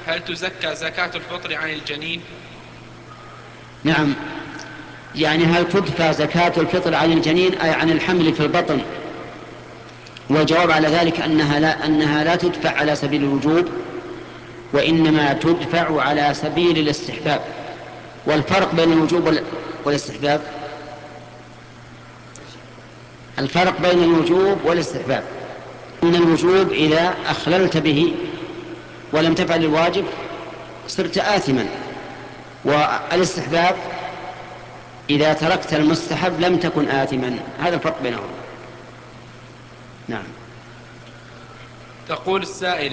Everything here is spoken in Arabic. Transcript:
هل تزكى زكاة الفطر عن الجنين؟ نعم، يعني هل تدفع زكاة الفطر عن الجنين أي عن الحمل في البطن؟ والجواب على ذلك أنها لا تدفع على سبيل الوجوب، وإنما تدفع على سبيل الاستحباب. والفرق بين الوجوب والاستحباب، الفرق بين الوجوب والاستحباب أن الوجوب إذا أخللت به ولم تفعل الواجب صرت آثما، والاستحباب إذا تركت المستحب لم تكن آثما. هذا الفرق بينهما. نعم. تقول السائلة: